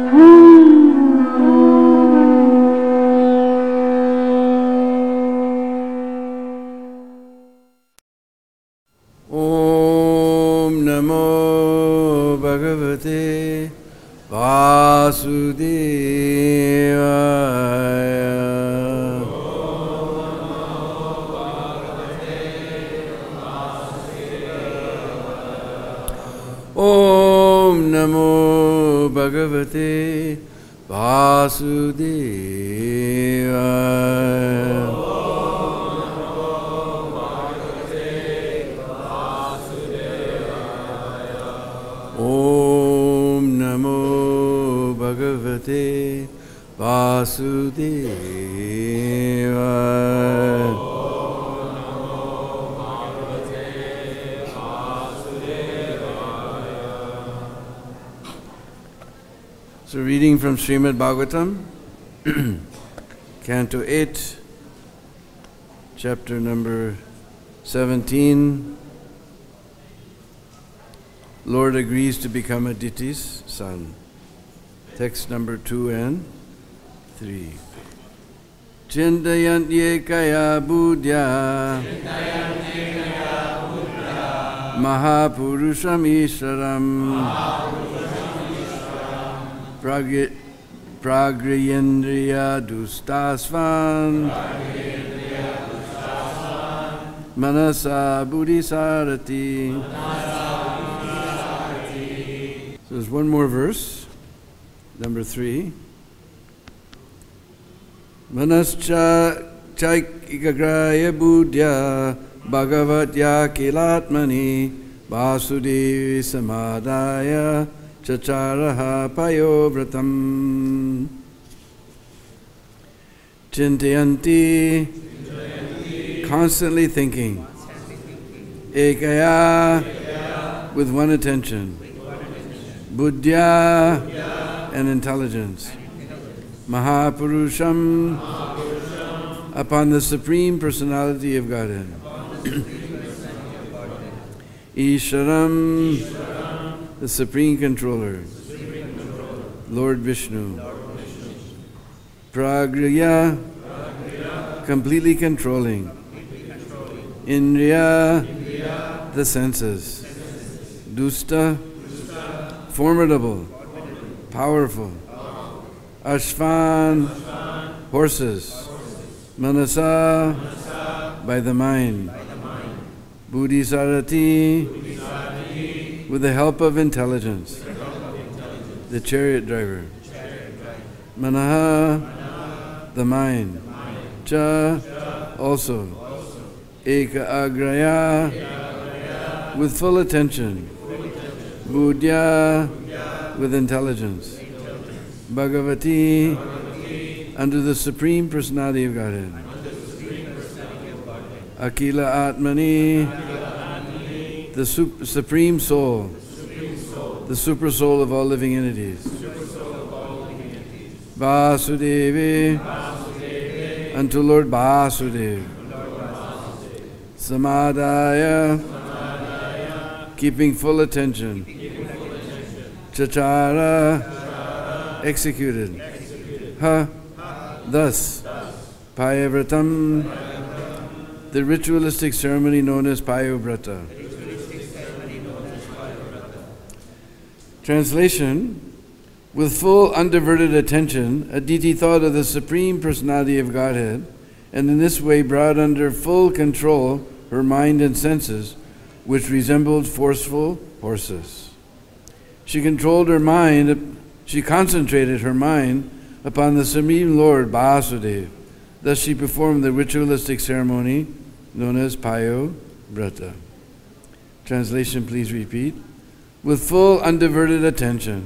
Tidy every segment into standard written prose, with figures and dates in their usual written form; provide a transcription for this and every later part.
Om Namo Bhagavate Vasudevaya. Om Namo Bhagavate Vasudevaya. Om Namo Bhagavate Vasudevaya. So reading from Srimad Bhagavatam, Canto 8, chapter number 17. Lord agrees to become Aditi's son. Text number 2 and 3. Chindayantye buddhya Mahapurusham Ishwaram Pragrayendriya Dustasvan Manasa Buddhisarati. So there's one more verse, number 3. Manascha chaikagraya buddhya bhagavatya kilatmani vasudevi samadaya chacharaha payovratam. Chintayanti, constantly thinking. Ekaya, with one attention. Buddhya, and intelligence. Mahapurusham, upon the Supreme Personality of Godhead. Ishwaram, the Supreme Controller. Lord Vishnu. Pragraya, completely controlling. Indriya, the senses. Dusta, formidable, powerful. Ashvan, horses. Manasa, by the mind. Buddhisarati, with the help of intelligence. The chariot driver. Manaha, the mind. Cha, also. Eka agraya, with full attention. Buddhya, with intelligence. Bhagavati, under the Supreme Personality of Godhead. Akila Atmani, the Supreme Soul, the Super Soul of all living entities. Vasudevi, unto Lord Vasudeva. Samadaya, keeping full attention. Chachara, executed. Ha, thus. Payavratam, the ritualistic ceremony known as Payovrata. Translation: with full undiverted attention, Aditi thought of the Supreme Personality of Godhead, and in this way brought under full control her mind and senses, which resembled forceful horses. She concentrated her mind upon the Supreme Lord Vasudeva. Thus she performed the ritualistic ceremony known as Payovrata. Translation, please repeat. With full undiverted attention,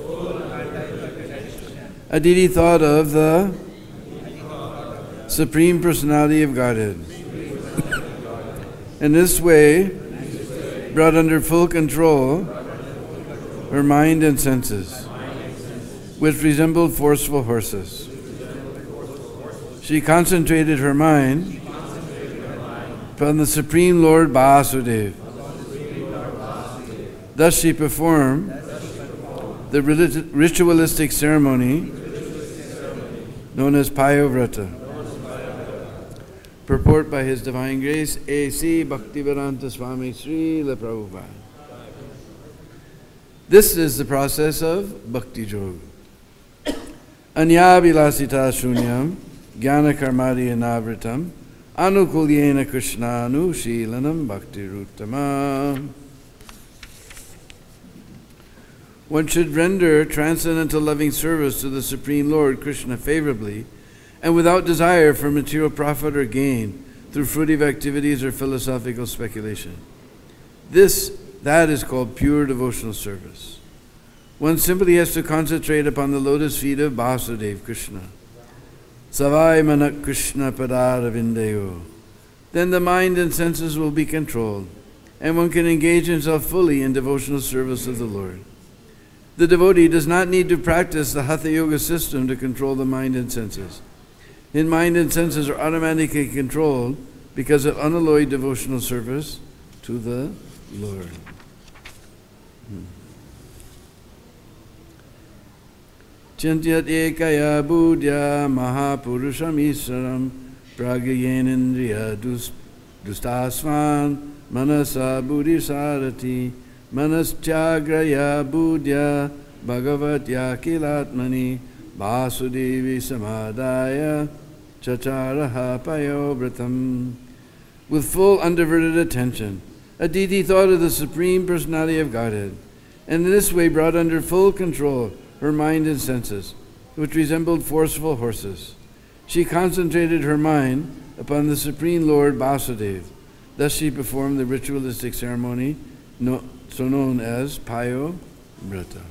Aditi thought of the Supreme Personality of Godhead. In this way, brought under full control her mind and senses, which resembled forceful horses. She concentrated her mind upon the Supreme Lord Vasudeva. Thus she performed the ritualistic ceremony known as Payovrata. Purport by His Divine Grace A.C. Bhaktivedanta Swami Srila Prabhupada. This is the process of Bhakti Yoga. Anyabilasita shunyam jnana karmadi anavritam anukulyena krishnanu shilanam bhaktiruttama. One should render transcendental loving service to the Supreme Lord Krishna favorably and without desire for material profit or gain through fruitive activities or philosophical speculation. That is called pure devotional service. One simply has to concentrate upon the lotus feet of Vasudeva Krishna. Savai manak Krishna padaravindayo. Then the mind and senses will be controlled, and one can engage himself fully in devotional service of the Lord. The devotee does not need to practice the Hatha Yoga system to control the mind and senses. His mind and senses are automatically controlled because of unalloyed devotional service to the Lord. Chintyat ekaya buddhya mahapurusham iswaram pragyenendriya dustasvan manasa buddhisarati manaschagraya buddhya bhagavatya kilatmani vasudevi samadaya chacharaha payobratam. With full undiverted attention, a deity thought of the Supreme Personality of Godhead, and in this way brought under full control her mind and senses, which resembled forceful horses. She concentrated her mind upon the Supreme Lord Vasudeva. Thus she performed the ritualistic ceremony so known as Payo Vrata.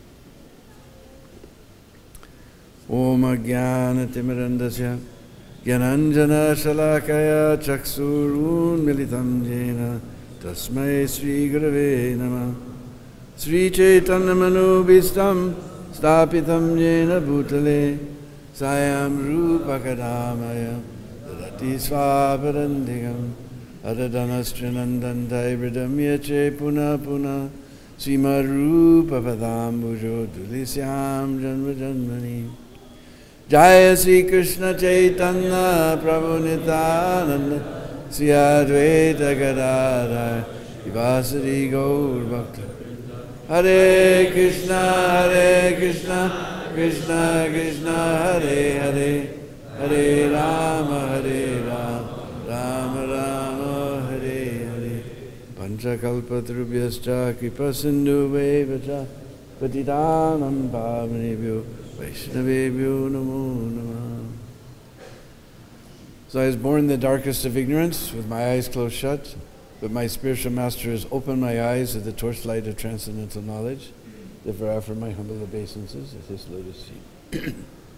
Om Ajnana Timirandasya Gyananjana Shalakaya Chaksurun Militam Jena Tasmai Sri Gurave Namah Sri Chaitanya Manubhistam Stapitam Jena Bhutale Sayam Rupa Kadamaya Dadati Svaparandigam Adadanastryanandanta Ibridam Yache Puna Puna Sima Rupa Padambujo Dulisyam Janma Janmani Jaya Sri Krishna Chaitanya Prabhu Nityananda Sri Advaita Gadadhar Ivasari Gaur Bhakta Hare Krishna Krishna Krishna Hare Hare Hare Rama Rama Rama Hare Hare Panchakalpatrubhyascha Kripa Sindhu Vevacha Patitanam Pavanebhyo Vaishnavebhyo Namo Namah. So I was born in the darkest of ignorance with my eyes closed shut, but my spiritual master has opened my eyes to the torchlight of transcendental knowledge. Therefore I offer my humble obeisances at his lotus feet.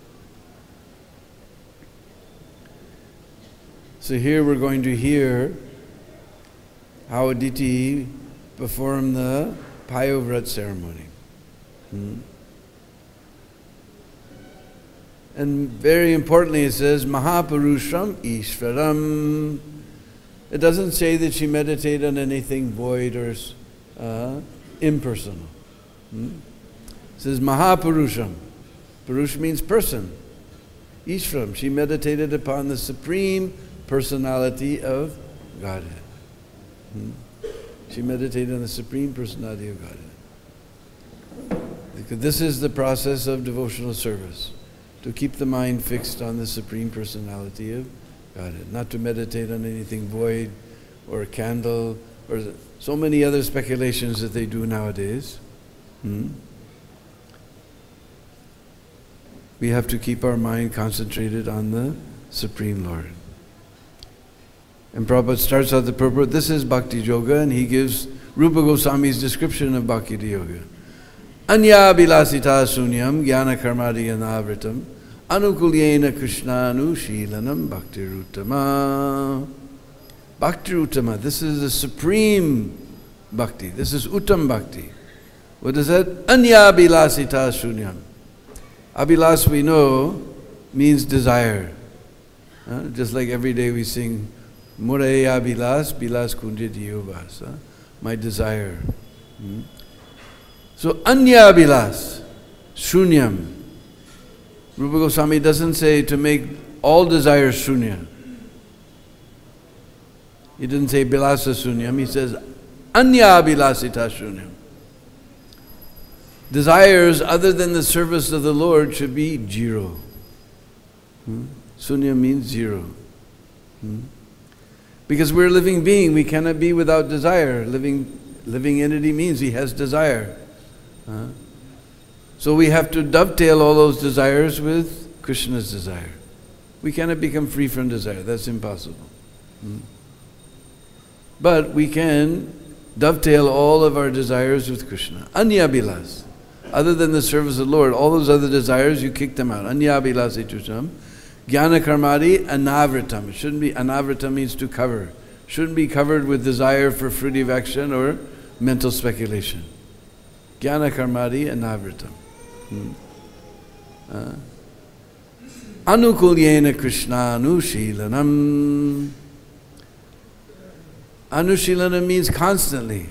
So here we're going to hear how Aditi performed the Payovrat ceremony. And very importantly it says, Mahapurusham Ishvaram. It doesn't say that she meditated on anything void or impersonal. It says Mahapurusham. Purush means person. Ishvaram. She meditated upon the Supreme Personality of Godhead. She meditated on the Supreme Personality of Godhead. Because this is the process of devotional service, to keep the mind fixed on the Supreme Personality of Godhead, not to meditate on anything void or a candle or so many other speculations that they do nowadays. We have to keep our mind concentrated on the Supreme Lord. And Prabhupada starts out the purport, this is Bhakti Yoga, and he gives Rupa Goswami's description of Bhakti Yoga. Anya bilasita sunyam jnana karmadi anavritam anukulyena krishnanu shilanam bhaktiruttama. Bhaktiruttama, this is the supreme bhakti. This is uttam bhakti. What is that? Anya bilasita sunyam. Abhilas, we know, means desire. Just like every day we sing Muraya Bilas, Bilas Kunjit Yuvas. My desire. So Anya Bilas. Shunyam. Rupa Goswami doesn't say to make all desires shunya. He didn't say bilasa shunyam, he says anya bilasita shunyam. Desires other than the service of the Lord should be zero. Shunya means zero. Because we're a living being, we cannot be without desire. Living entity means he has desire. So we have to dovetail all those desires with Krishna's desire. We cannot become free from desire, that's impossible. But we can dovetail all of our desires with Krishna. Anya bilas. Other than the service of the Lord, all those other desires, you kick them out. Anya bilasi tusham. Jnana karmadi anavritam. It shouldn't be, anavritam means to cover. Shouldn't be covered with desire for fruitive action or mental speculation. Jnana karmadi anavritam. Anukulyena Krishna anushilanam. Anushilanam means constantly.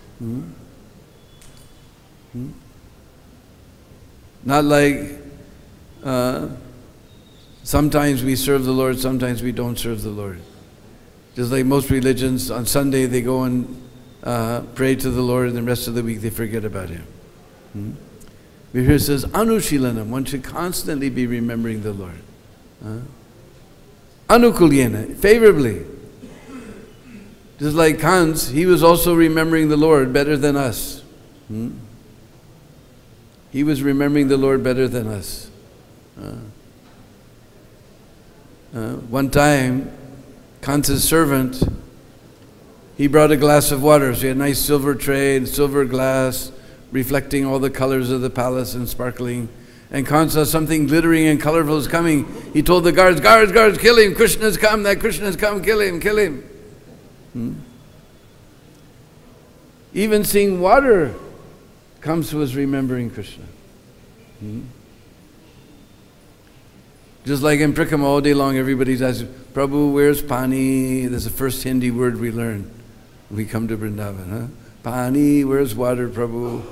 Not like sometimes we serve the Lord, sometimes we don't serve the Lord. Just like most religions, on Sunday they go and pray to the Lord, and the rest of the week they forget about Him. But here it says, Anushilanam, one should constantly be remembering the Lord. Anukulyena, favorably. Just like Kans, he was also remembering the Lord better than us. He was remembering the Lord better than us. One time, Kansa's servant, he brought a glass of water. So he had a nice silver tray and silver glass, reflecting all the colors of the palace and sparkling. And Kansa saw something glittering and colorful is coming. He told the guards, guards, kill him. Krishna's come, that Krishna's come, kill him. Even seeing water, Kamsa was remembering Krishna. Just like in Prikama, all day long everybody's asking, Prabhu, where's Pani? That's the first Hindi word we learn when we come to Vrindavan. Pani, where's water, Prabhu?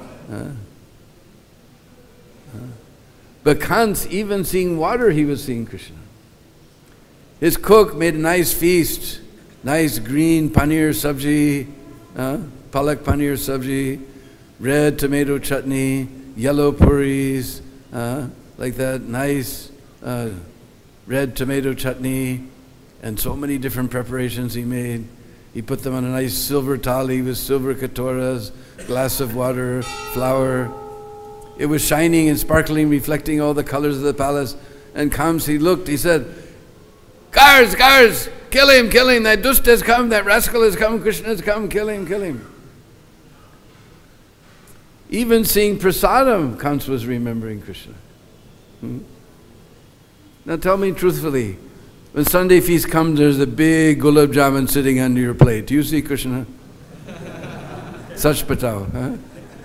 But Kans, even seeing water, he was seeing Krishna. His cook made a nice feast, nice green paneer sabji, palak paneer sabji, red tomato chutney, yellow puris, like that, nice red tomato chutney, and so many different preparations he made. He put them on a nice silver thali with silver katoras, glass of water, flour. It was shining and sparkling, reflecting all the colors of the palace. And Kamsa, he looked, he said, guards, kill him, that dust has come, that rascal has come, Krishna has come, kill him. Even seeing prasadam, Kamsa was remembering Krishna. Now tell me truthfully, when Sunday feast comes, there's a big gulab jamun sitting under your plate. Do you see Krishna? Such patao, huh?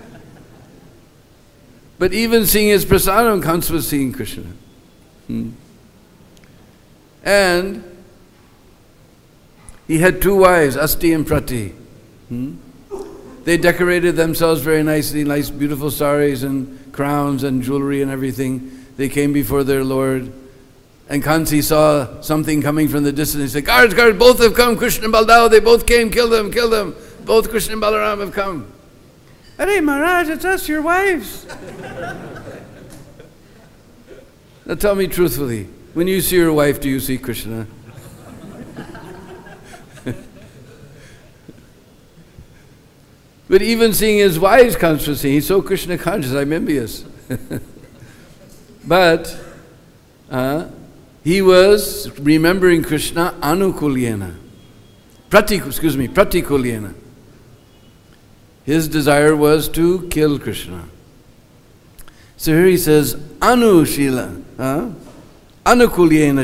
But even seeing his prasadam, Kamsa was seeing Krishna. And he had two wives, Asti and Prati. They decorated themselves very nicely, nice beautiful saris and crowns and jewelry and everything. They came before their Lord. And Kansi saw something coming from the distance. He said, guards, both have come, Krishna and Baldao, they both came, kill them. Both Krishna and Balaram have come. Hey Maharaj, it's us, your wives. Now tell me truthfully, when you see your wife, do you see Krishna? But even seeing his wives comes from seeing, he's so Krishna conscious, I'm envious. But he was remembering Krishna anukulyena. Pratikulyena. His desire was to kill Krishna. So here he says, anushila, anukulyena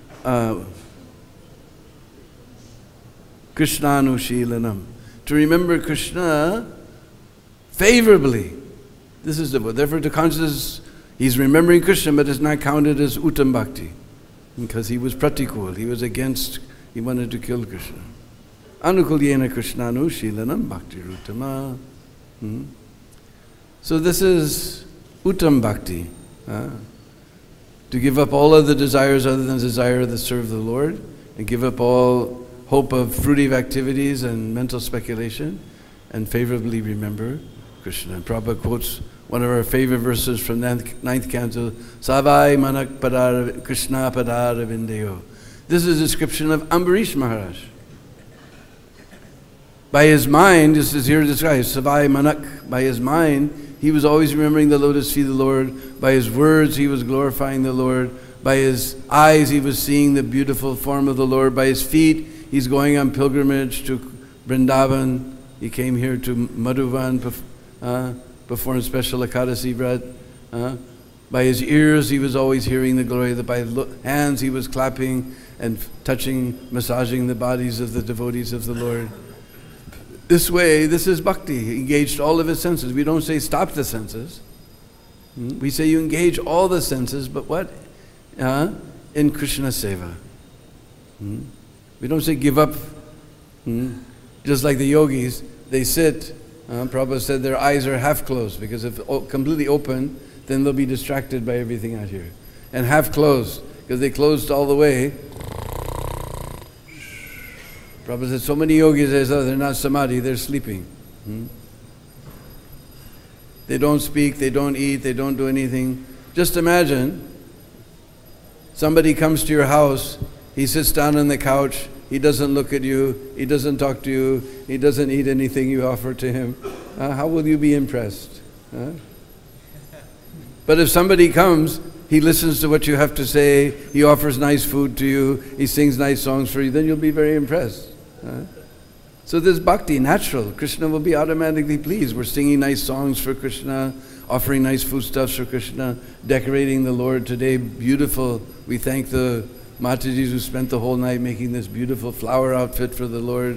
Krishnanushilanam. To remember Krishna favorably. This is the word. Therefore, to consciousness, he's remembering Krishna, but it's not counted as uttam bhakti. Because he was pratikul, he was against, he wanted to kill Krishna. Anukulyena Krishnanu Shilanam Bhakti Ruttama. So this is Uttam Bhakti. To give up all other desires other than the desire to serve the Lord, and give up all hope of fruitive activities and mental speculation, and favorably remember Krishna. And Prabhupada quotes one of our favorite verses from ninth canto, Savai Manak Padar Krishna Padar Vindeo. This is a description of Ambarish Maharaj. By his mind, this is here described, Savai Manak, by his mind, he was always remembering the lotus feet of the Lord. By his words, he was glorifying the Lord. By his eyes, he was seeing the beautiful form of the Lord. By his feet, he's going on pilgrimage to Vrindavan. He came here to Madhuvan, performed special Ekadasi Vrat. By his ears, he was always hearing the glory. By hands, he was clapping and touching, massaging the bodies of the devotees of the Lord. This way, this is bhakti. He engaged all of his senses. We don't say stop the senses. We say you engage all the senses, but what? In Krishna Seva. We don't say give up. Just like the yogis, they sit. Prabhupada said their eyes are half closed, because if completely open, then they'll be distracted by everything out here. And half closed, because they closed all the way. Prabhupada said so many yogis, they're not samadhi, they're sleeping. They don't speak, they don't eat, they don't do anything. Just imagine, somebody comes to your house, he sits down on the couch, he doesn't look at you, he doesn't talk to you, he doesn't eat anything you offer to him. How will you be impressed? But if somebody comes, he listens to what you have to say, he offers nice food to you, he sings nice songs for you, then you'll be very impressed. So this bhakti, natural. Krishna will be automatically pleased. We're singing nice songs for Krishna, offering nice foodstuffs for Krishna, decorating the Lord today, beautiful. We thank the Matajis who spent the whole night making this beautiful flower outfit for the Lord.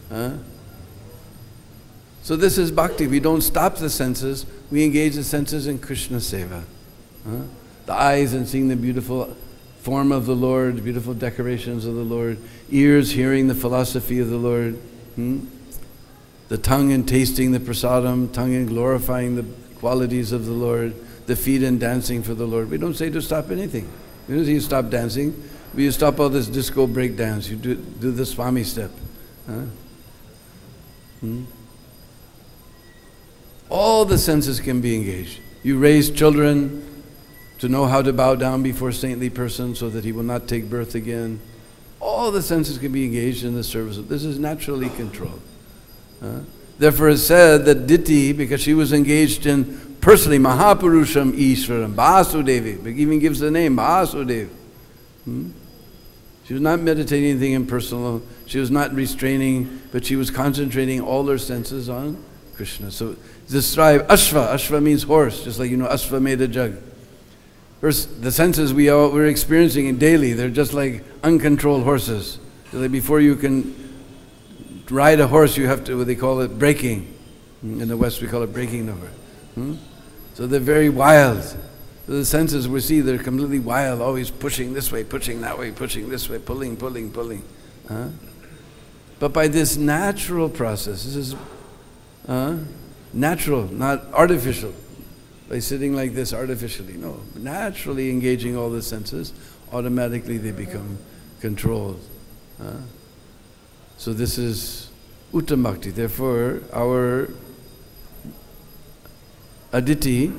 So this is bhakti. We don't stop the senses. We engage the senses in Krishna Seva. The eyes and seeing the beautiful form of the Lord, beautiful decorations of the Lord. Ears hearing the philosophy of the Lord. The tongue and tasting the prasadam, tongue and glorifying the qualities of the Lord. The feet and dancing for the Lord. We don't say to stop anything. We don't say you stop dancing. You stop all this disco break dance. You do the Swami step. All the senses can be engaged. You raise children to know how to bow down before a saintly person so that he will not take birth again. All the senses can be engaged in the service. This is naturally controlled. Therefore it's said that Diti, because she was engaged in personally Mahapurusham Ishvaram, Vasudevi, it even gives the name Vasudev. She was not meditating anything impersonal. She was not restraining, but she was concentrating all her senses on Krishna. So describe Ashva. Ashva means horse, just like Ashva made a jug. First, the senses we're experiencing daily, they're just like uncontrolled horses. So that before you can ride a horse, you have to, what they call it, breaking. In the West, we call it breaking the horse. So they're very wild. So the senses we see, they're completely wild, always pushing this way, pushing that way, pushing this way, pulling. But by this natural process, this is natural, not artificial. By sitting like this artificially, no. Naturally engaging all the senses, automatically they become controlled. So this is Uttam Bhakti. Therefore, our Aditi,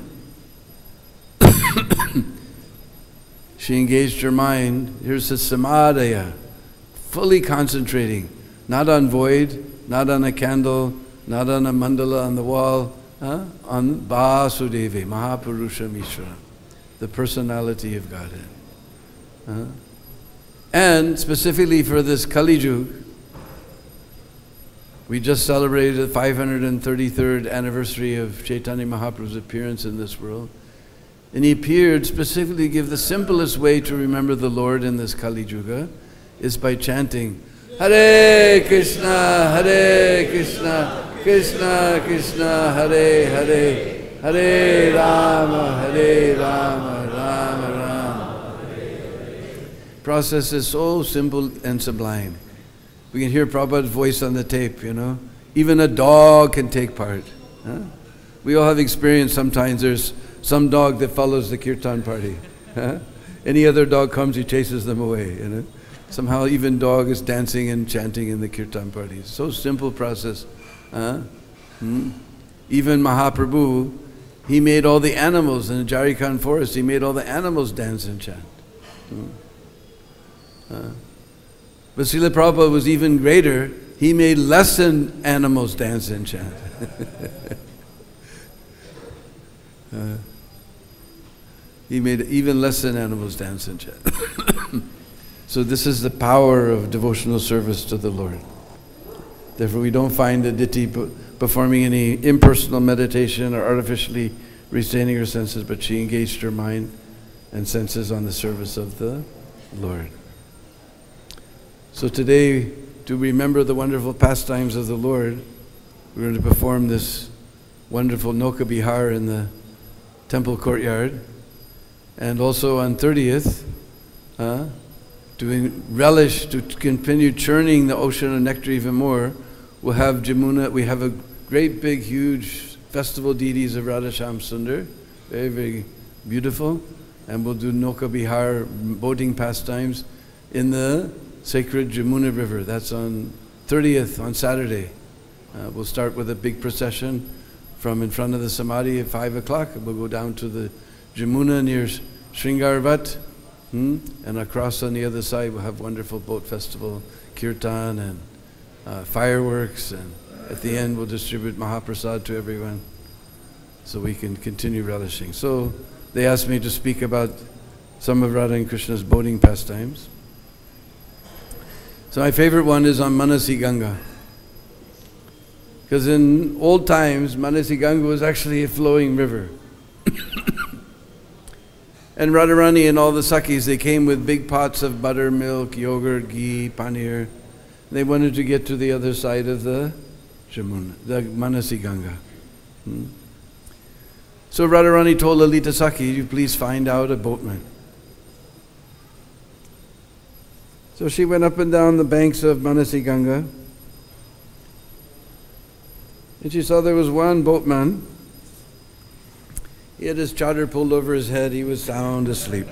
she engaged her mind, here's the Samadhaya, fully concentrating, not on void, not on a candle, not on a mandala on the wall, on Vasudevi, Mahapurusham Ishvara, the personality of Godhead. And specifically for this Kali Yuga, we just celebrated the 533rd anniversary of Chaitanya Mahaprabhu's appearance in this world. And he appeared specifically to give the simplest way to remember the Lord in this Kali Yuga is by chanting Hare Krishna, Krishna Krishna, Hare Hare, Hare Rama, Rama Rama. Process is so simple and sublime. We can hear Prabhupada's voice on the tape, Even a dog can take part. We all have experience sometimes. There's some dog that follows the kirtan party. Huh? Any other dog comes, he chases them away. You know? Somehow even dog is dancing and chanting in the kirtan party. So simple process. Huh? Even Mahaprabhu, he made all the animals in the Jharkhand forest, he made all the animals dance and chant. But Srila Prabhupada was even greater. He made lesson animals dance and chant. He made even lesson animals dance and chant. So this is the power of devotional service to the Lord. Therefore we don't find Aditi performing any impersonal meditation or artificially restraining her senses, but she engaged her mind and senses on the service of the Lord. So today, to remember the wonderful pastimes of the Lord, we're going to perform this wonderful Nauka Bihar in the temple courtyard. And also on 30th, to relish, to continue churning the ocean of nectar even more, we'll have Jamuna. We have a great big huge festival deities of Radhasham Sundar, very, very beautiful. And we'll do Nauka Bihar boating pastimes in the sacred Jamuna River. That's on 30th, on Saturday. We'll start with a big procession from in front of the Samadhi at 5 o'clock. We'll go down to the Jamuna near Sringarvat, and across on the other side we'll have wonderful boat festival, kirtan and fireworks, and at the end we'll distribute Mahaprasad to everyone so we can continue relishing. So they asked me to speak about some of Radha and Krishna's boating pastimes. So my favorite one is on Manasi Ganga. Because in old times, Manasi Ganga was actually a flowing river. And Radharani and all the Sakhis, they came with big pots of butter, milk, yogurt, ghee, paneer. They wanted to get to the other side of the Jamuna, the Manasi Ganga. So Radharani told Lalita Sakhi, you please find out a boatman. So she went up and down the banks of Manasi Ganga, and she saw there was one boatman. He had his chadar pulled over his head. He was sound asleep.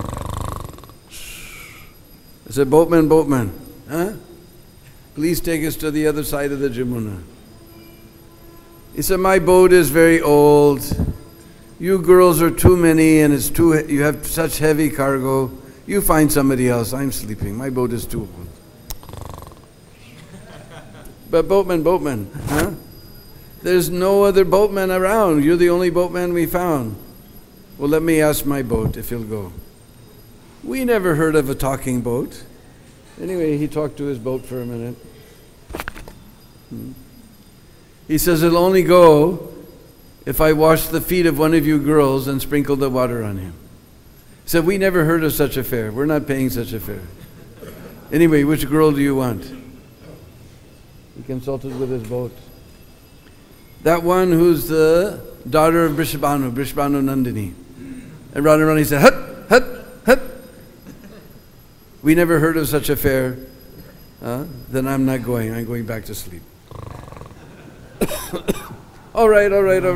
I said, boatman, huh? Please take us to the other side of the Jamuna. He said, my boat is very old. You girls are too many and you have such heavy cargo. You find somebody else. I'm sleeping. My boat is too old. But boatman, huh? There's no other boatman around. You're the only boatman we found. Well, let me ask my boat if he'll go. We never heard of a talking boat. Anyway, he talked to his boat for a minute. He says, it'll only go if I wash the feet of one of you girls and sprinkle the water on him. He said, we never heard of such a fare. We're not paying such a fare. Anyway, which girl do you want? He consulted with his boat. That one who's the daughter of Brishabhanu Nandini. And Radharani said, hut. We never heard of such a fare. Then I'm not going. I'm going back to sleep. All right.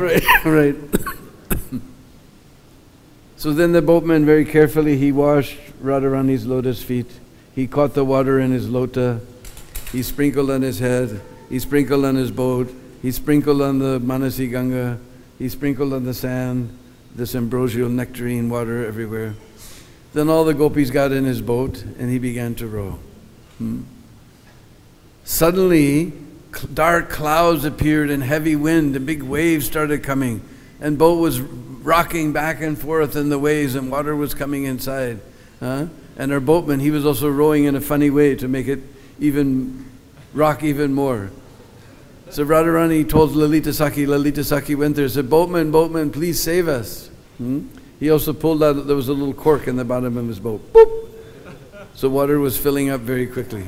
So then the boatman very carefully, he washed Radharani's lotus feet. He caught the water in his lota. He sprinkled on his head. He sprinkled on his boat. He sprinkled on the Manasi Ganga. He sprinkled on the sand, this ambrosial nectarine water everywhere. Then all the gopis got in his boat and he began to row. Suddenly, dark clouds appeared and heavy wind and big waves started coming. And boat was rocking back and forth in the waves and water was coming inside. And our boatman, he was also rowing in a funny way to make it rock even more. So Radharani told Lalita Sakhi went there and said, boatman, please save us. He also pulled out, there was a little cork in the bottom of his boat. Boop! So water was filling up very quickly.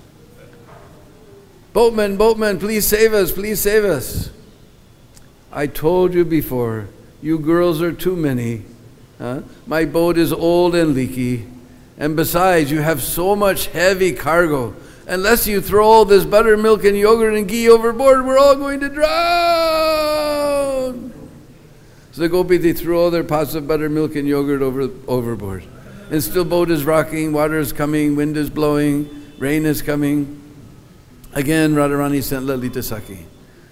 Boatman, please save us. I told you before, you girls are too many. My boat is old and leaky. And besides, you have so much heavy cargo. Unless you throw all this buttermilk and yogurt and ghee overboard, we're all going to drown. So So the gopis, they threw all their pots of buttermilk and yogurt overboard. And still boat is rocking, water is coming, wind is blowing, rain is coming. Again, Radharani sent Lalita Sakhi.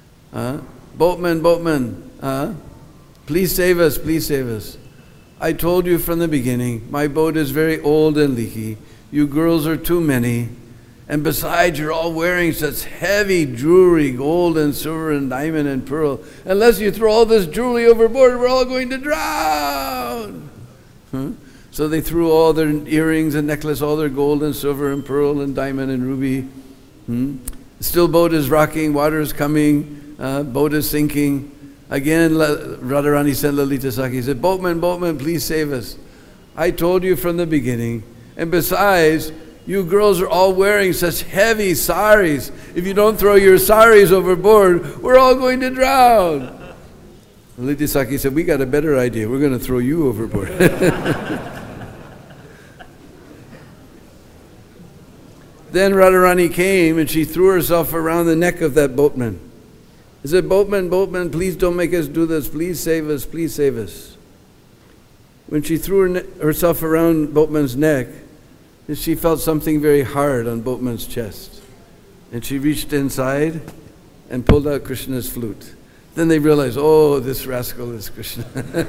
Boatman, please save us, please save us. I told you from the beginning, my boat is very old and leaky. You girls are too many. And besides, you're all wearing such heavy jewelry, gold and silver and diamond and pearl. Unless you throw all this jewelry overboard, we're all going to drown. So they threw all their earrings and necklace, all their gold and silver and pearl and diamond and ruby. Still boat is rocking, water is coming, boat is sinking. Again, Radharani sent Lalita Sakhi. He said, Boatman, please save us. I told you from the beginning. And besides, you girls are all wearing such heavy saris. If you don't throw your saris overboard, we're all going to drown. Lalita Sakhi said, we got a better idea. We're going to throw you overboard. Then Radharani came and she threw herself around the neck of that boatman. He said, Boatman, please don't make us do this. Please save us, please save us. When she threw herself around Boatman's neck, she felt something very hard on Boatman's chest. And she reached inside and pulled out Krishna's flute. Then they realized, oh, this rascal is Krishna.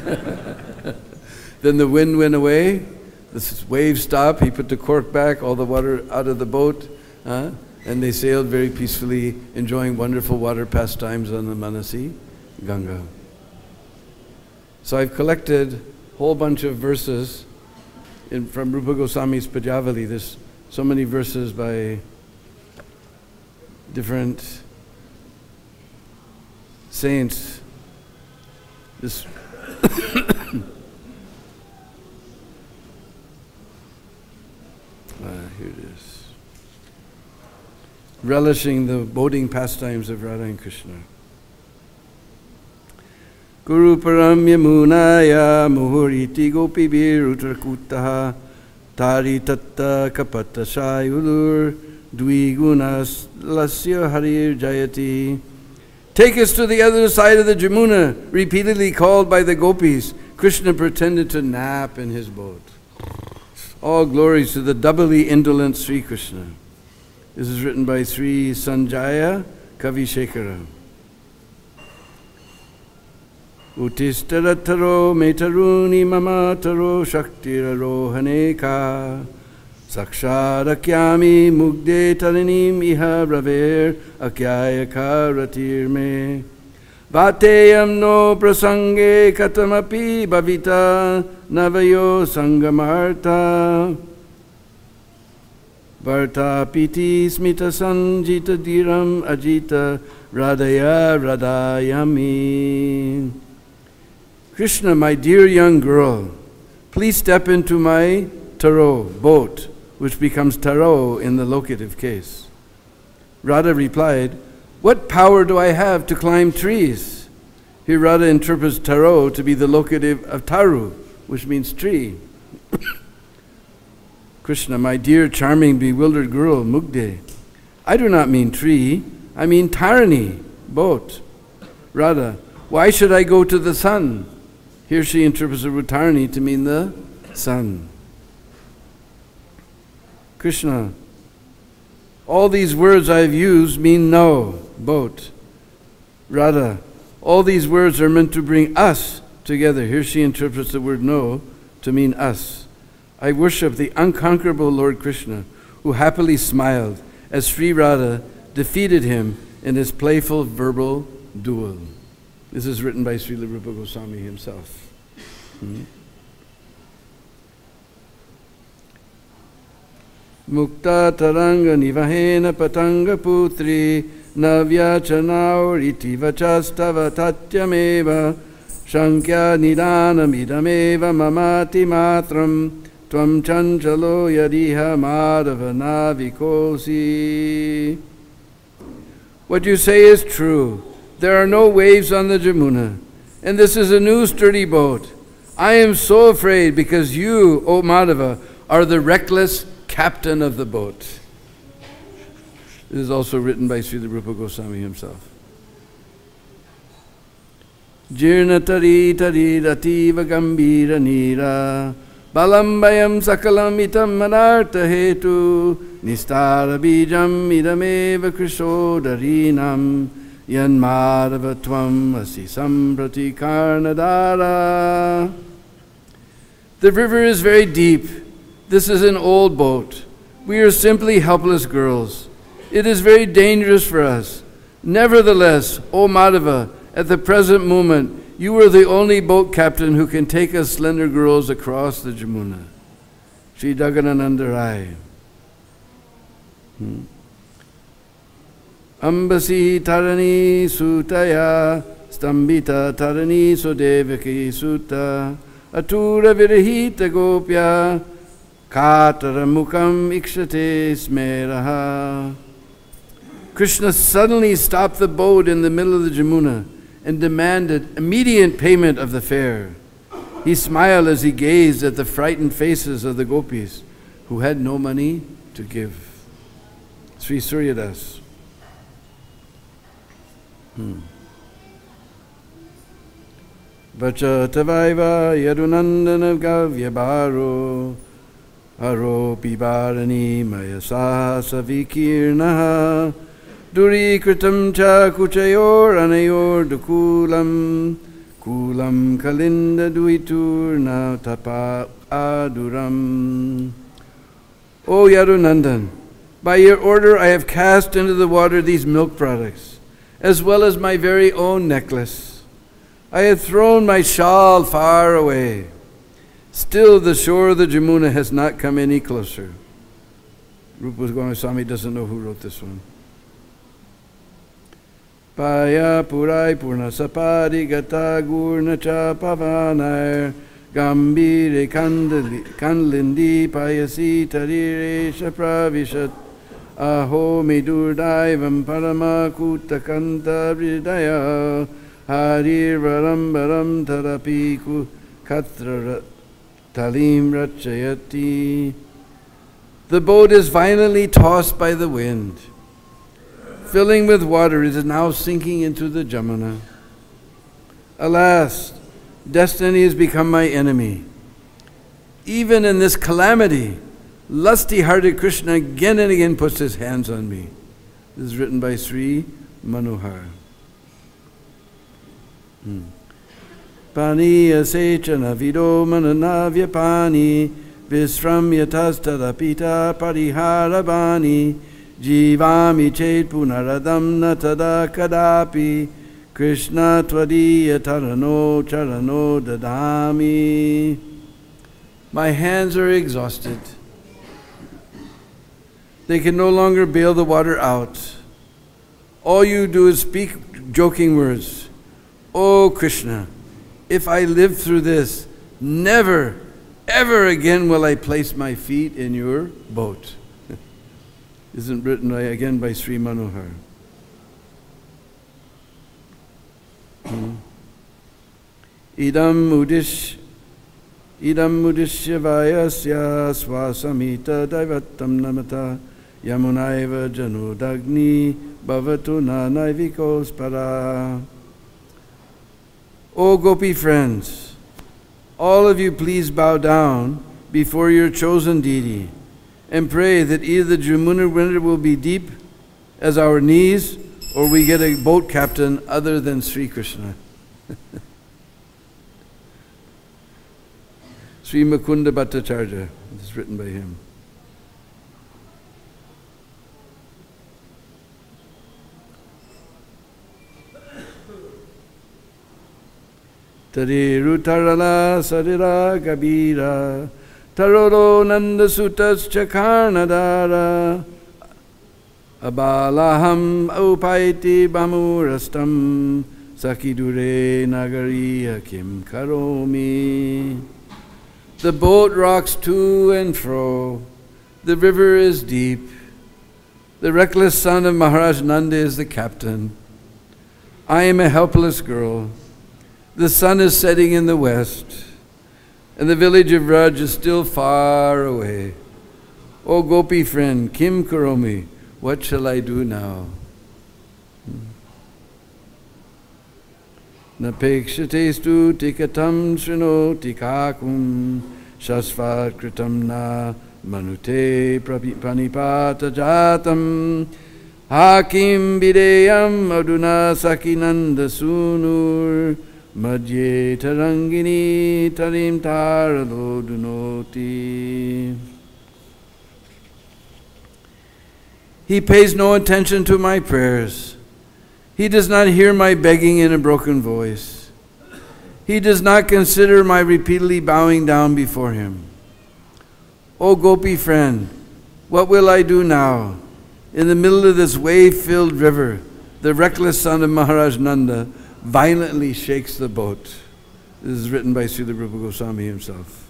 Then the wind went away. The waves stopped. He put the cork back, all the water out of the boat. And they sailed very peacefully, enjoying wonderful water pastimes on the Manasi Ganga. So I've collected a whole bunch of verses from Rupa Goswami's Pajavali. There's so many verses by different saints. This here it is. Relishing the boating pastimes of Radha and Krishna. Guru param yamunaya muhuriti gopibir utrakutaha tari tatta kapata shayulur dvigunas lasya harir jayati. Take us to the other side of the Jamuna, repeatedly called by the gopis. Krishna pretended to nap in his boat. All glories to the doubly indolent Sri Krishna. This is written by Sri Sanjaya Kavishekara. Utistarataro metaruni mamataro shaktirarohaneka saksharakyami mugde tarinim iha raver akyayaka ratirme vateyam no prasange katamapi bhavita navayo sangamarta Varta piti smita sanjita dhiram ajita radaya radayami. Krishna, my dear young girl, please step into my taro, boat, which becomes taro in the locative case. Radha replied, what power do I have to climb trees? Here Radha interprets taro to be the locative of taru, which means tree. Krishna, my dear, charming, bewildered girl, Mugde, I do not mean tree, I mean Tarini, boat. Radha, why should I go to the sun? Here she interprets the word Tarini to mean the sun. Krishna, all these words I have used mean no, boat. Radha, all these words are meant to bring us together. Here she interprets the word no to mean us. I worship the unconquerable Lord Krishna, who happily smiled as Sri Radha defeated him in his playful verbal duel. This is written by Srila Rupa Goswami himself. Mukta taranga nivahena patanga putri navya chanaur iti vachastava tatyameva shankya nidanam idameva mamati matram Tvam chanchalo yadiha madhava navikosi. What you say is true. There are no waves on the Jamuna, and this is a new sturdy boat. I am so afraid because you, O Madhava, are the reckless captain of the boat. This is also written by Srila Rupa Goswami himself. Jirnatari tari rativa gambira nira balambayam sakalam itam manarta hetu nistara bijam idameva krishodarinam yanmadhavatvam asi samprati karnadara. The river is very deep. This is an old boat. We are simply helpless girls. It is very dangerous for us. Nevertheless, O Madhava, at the present moment, you are the only boat captain who can take us slender girls across the Jamuna. Sri Jagannananda Rai. Ambasi Tarani Sutaya Stambita Tarani Sodevaki Sutta Atura Virahita Gopya Katara Mukam Ikshate Smeraha. Krishna suddenly stopped the boat in the middle of the Jamuna and demanded immediate payment of the fare. He smiled as he gazed at the frightened faces of the gopis who had no money to give. Sri Suryadas. Vachatavaiva yadunandana gavyabharo aropi bharani mayasaha savikirnaha durikritam cha kuchayor anayor dukulam kulam kalinda duiturna tapa aduram. O Yadunandan, by your order I have cast into the water these milk products, as well as my very own necklace. I had thrown my shawl far away. Still the shore of the Jamuna has not come any closer. Rupa Goswami doesn't know who wrote this one. Paya purai purna sapadi gata gurna cha pavanair gambire kanlindi payasi tarire shapravishat aho midurdaivam parama kutakanta vridaya harir varam varam tarapiku katra talim rachayati. The boat is violently tossed by the wind. Filling with water, it is now sinking into the Jamuna. Alas, destiny has become my enemy. Even in this calamity, lusty-hearted Krishna again and again puts his hands on me. This is written by Sri Manohar. Pani asechana vido mananavya pani visramyatastarapita pariharabani jivami chet punaradam natada kadapi Krishna tvadiya tarano charano dadami. My hands are exhausted. They can no longer bail the water out. All you do is speak joking words. Oh Krishna, if I live through this, never, ever again will I place my feet in your boat. Isn't written again by Sri Manohar. Idam mudishya vayasya swasamita daivatam namata yamunaiva janudagni bhavatu nanaivikos para. O Gopi friends, all of you please bow down before your chosen deity and pray that either the Jamuna River will be deep as our knees or we get a boat captain other than Sri Krishna. Sri Mukunda Bhattacharya, this is written by him. Tariru tarala sarira gabira taroro nanda sutas chakarnadara abalaham upaiti bamurastam sakidure nagariya kim karomi. The boat rocks to and fro. The river is deep. The reckless son of Maharaj Nanda is the captain. I am a helpless girl. The sun is setting in the west, and the village of Vraj is still far away. O Gopi friend, Kim Karomi, what shall I do now? Napekshate stu tikatam srinoti kakum shasvat kritam na manute pranipata jatam hakim bideyam aduna sakinanda sunur madhye tarangini tarim taralo dunoti. He pays no attention to my prayers. He does not hear my begging in a broken voice. He does not consider my repeatedly bowing down before him. O Gopi friend, what will I do now? In the middle of this wave-filled river, the reckless son of Maharaj Nanda violently shakes the boat. This is written by Srila Rupa Goswami himself.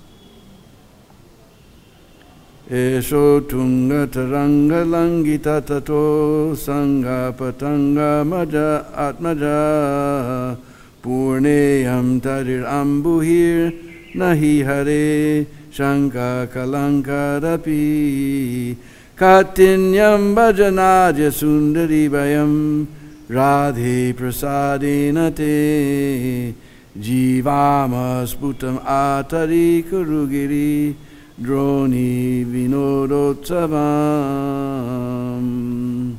Esho tunga taranga langita tato sanga patanga maja atmaja purneyam tarir ambuhir nahi hare shanka kalankarapi katinyam bhajanadya sundari bayam radhe prasadena te jivamasputam atari kurugiri Droni vinodotsavam.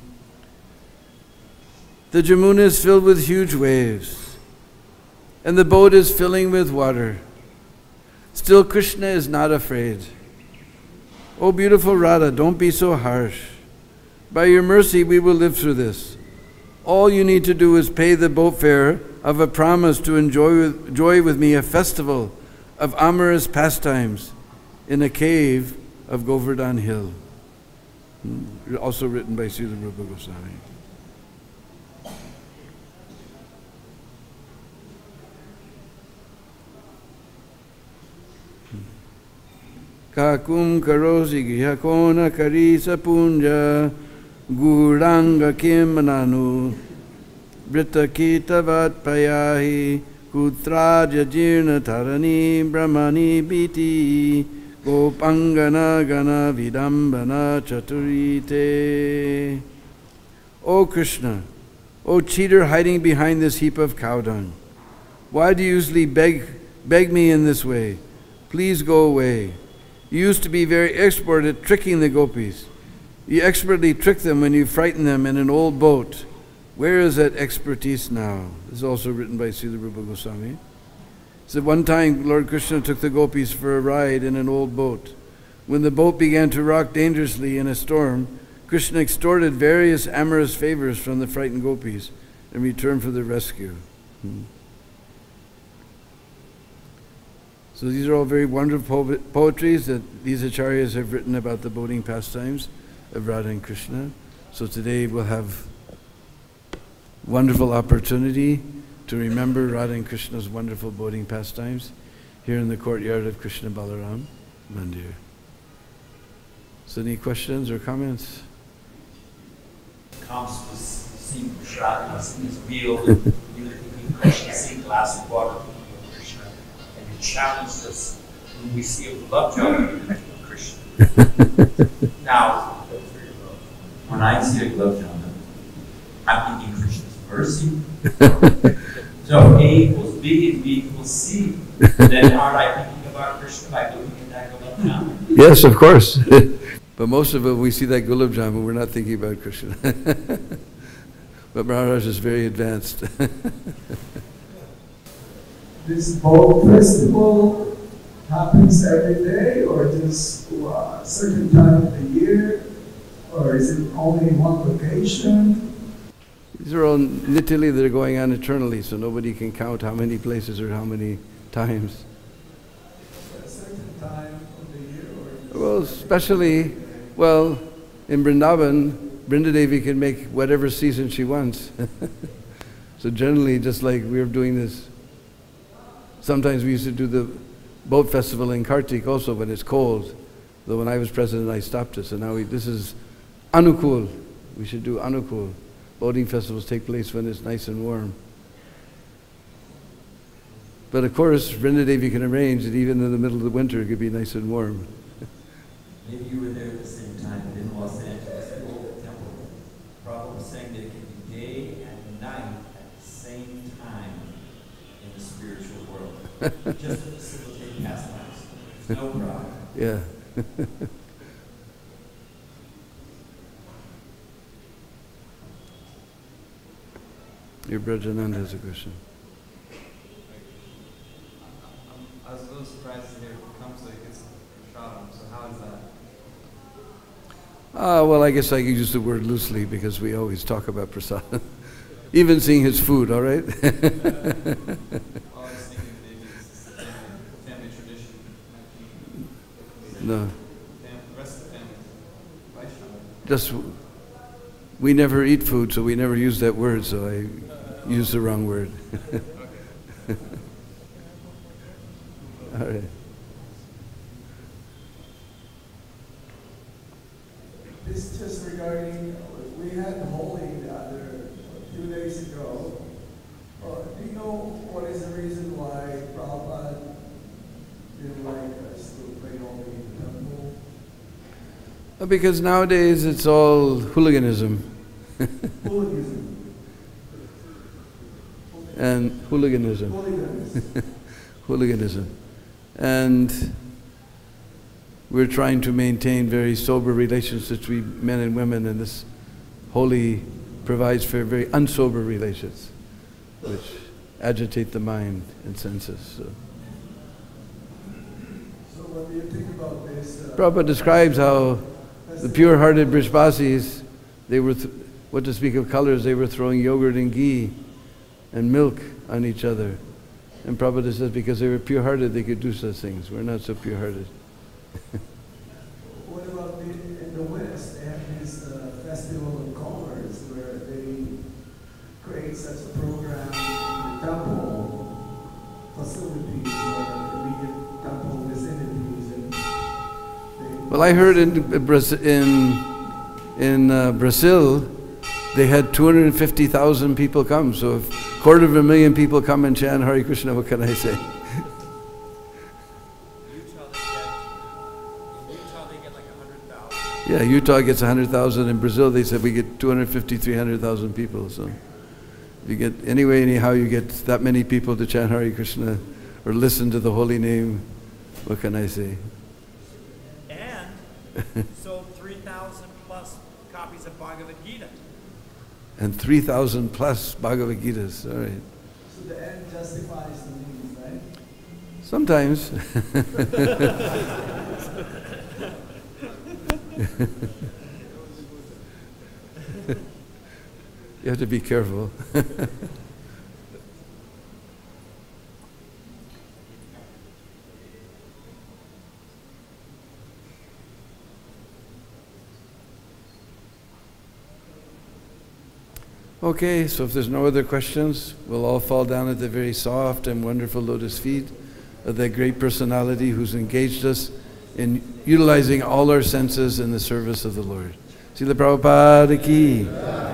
The Jamuna is filled with huge waves, and the boat is filling with water. Still, Krishna is not afraid. Oh, beautiful Radha, don't be so harsh. By your mercy, we will live through this. All you need to do is pay the boat fare of a promise to enjoy with me a festival of amorous pastimes in a cave of Govardhan Hill. Also written by Srila Rupa Goswami. Kakum karosi gihakona karisa punja guranga kimananu vritakitavat payahi kutraja jirna tarani brahmani biti Gopangana gana vidambana chaturite. O Krishna, O cheater hiding behind this heap of cow dung, why do you usually beg me in this way? Please go away. You used to be very expert at tricking the gopis. You expertly trick them when you frighten them in an old boat. Where is that expertise now? This is also written by Srila Rupa Goswami. So one time Lord Krishna took the gopis for a ride in an old boat. When the boat began to rock dangerously in a storm, Krishna extorted various amorous favors from the frightened gopis in return for the rescue. So these are all very wonderful poetries that these acharyas have written about the boating pastimes of Radha and Krishna. So today we'll have wonderful opportunity to remember Radha and Krishna's wonderful boating pastimes here in the courtyard of Krishna Balaram Mandir. So any questions or comments? Comes to sing Krishna in his wheel, you thinking Krishna, sing glass of water to Krishna, and you challenge us when we see a love jar of Krishna. Now, when I see a glove jar, I'm thinking Krishna's mercy. So A equals B and B equals C. Then aren't I thinking about Krishna by looking at that Gulab Jamun? Yes, of course. But most of it, we see that Gulab Jamun, we're not thinking about Krishna. But Maharaj is very advanced. This boat festival happens every day, or just a certain time of the year, or is it only one location? These are all nitili that are going on eternally, so nobody can count how many places or how many times. A certain time of the year? Well, especially, in Vrindavan, Vrindadevi can make whatever season she wants. So generally, just like we're doing this, sometimes we used to do the boat festival in Kartik also when it's cold. Though when I was president, I stopped it. So now this is Anukul. We should do Anukul. Boating festivals take place when it's nice and warm. But of course, Vrindadevi can arrange that even in the middle of the winter, it could be nice and warm. Maybe you were there at the same time in Los Angeles, the old temple. Prabhupada was saying that it can be day and night at the same time. Just to facilitate pastimes. There's no problem. Yeah. Your brother Anand has a question. I was a little surprised to hear Kamsa gets prasadam, so how is that? Well, I guess I could use the word loosely because we always talk about prasadam. Even seeing his food, all right? Well, I was thinking maybe it's a family tradition. No. The rest of the family is Vaishnava. Just, we never eat food, so we never use that word, so I used the wrong word. All right. This just regarding, we had Holi the other 2 days ago. Do you know what is the reason why Prabhupada didn't like us to play Holi in the temple? Because nowadays it's all hooliganism. Hooliganism. And hooliganism. Hooliganism. Hooliganism. And we're trying to maintain very sober relations between men and women, and this Holi provides for very unsober relations, which agitate the mind and senses. So What do you think about this? Prabhupada describes how the pure-hearted Brishbasis, they were, what to speak of colors, they were throwing yogurt and ghee and milk on each other. And Prabhupada says because they were pure-hearted, they could do such things. We're not so pure-hearted. What about in the West? They have this festival of colors where they create such a program in the temple facilities or immediate temple vicinities. And Well, I heard in Brazil, they had 250,000 people come. So if 250,000 people come and chant Hare Krishna, what can I say? Utah, they get like 100,000. Yeah, Utah gets 100,000. In Brazil, they said we get 250, 300,000 people. So if you get, anyhow, you get that many people to chant Hare Krishna or listen to the holy name, what can I say? And sold 3,000 plus copies of Bhagavad Gita. And 3,000 plus Bhagavad Gitas, all right. so the end justifies the means, right? Sometimes. You have to be careful. Okay, so if there's no other questions, we'll all fall down at the very soft and wonderful lotus feet of that great personality who's engaged us in utilizing all our senses in the service of the Lord. Srila Prabhupada ki.